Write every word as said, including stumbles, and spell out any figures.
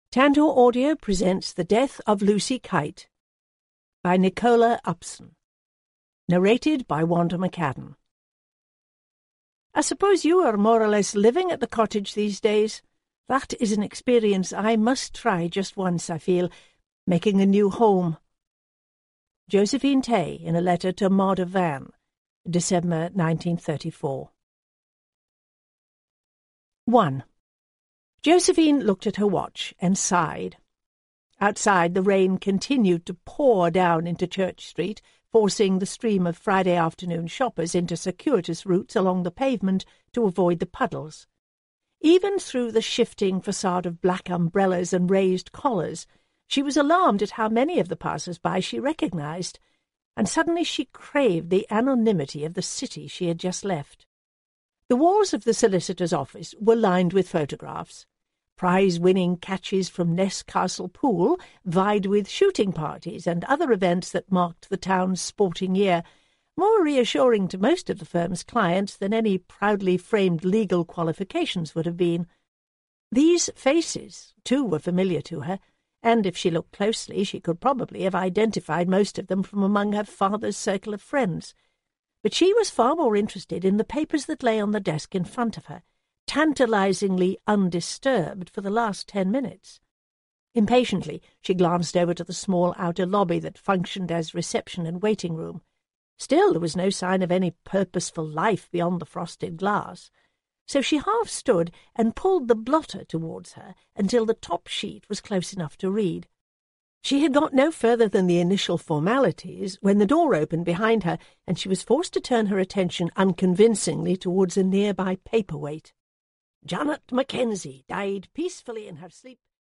Tantor Audio presents The Death of Lucy Kite by Nicola Upson. Narrated by Wanda McCadden. I suppose you are more or less living at the cottage these days. That is an experience I must try just once, I feel, making a new home. Josephine Tay in a letter to Maud of Vannes, December nineteen thirty-four. one. Josephine looked at her watch and sighed. Outside, the rain continued to pour down into Church Street, forcing the stream of Friday afternoon shoppers into circuitous routes along the pavement to avoid the puddles. Even through the shifting facade of black umbrellas and raised collars, she was alarmed at how many of the passers-by she recognized, and suddenly she craved the anonymity of the city she had just left. The walls of the solicitor's office were lined with photographs. Prize-winning catches from Ness Castle Pool vied with shooting parties and other events that marked the town's sporting year, more reassuring to most of the firm's clients than any proudly framed legal qualifications would have been. These faces, too, were familiar to her, and if she looked closely she could probably have identified most of them from among her father's circle of friends. But she was far more interested in the papers that lay on the desk in front of her, tantalizingly undisturbed for the last ten minutes. Impatiently, she glanced over to the small outer lobby that functioned as reception and waiting room. Still, there was no sign of any purposeful life beyond the frosted glass, so she half stood and pulled the blotter towards her until the top sheet was close enough to read. She had got no further than the initial formalities when the door opened behind her, and she was forced to turn her attention unconvincingly towards a nearby paperweight. Janet Mackenzie died peacefully in her sleep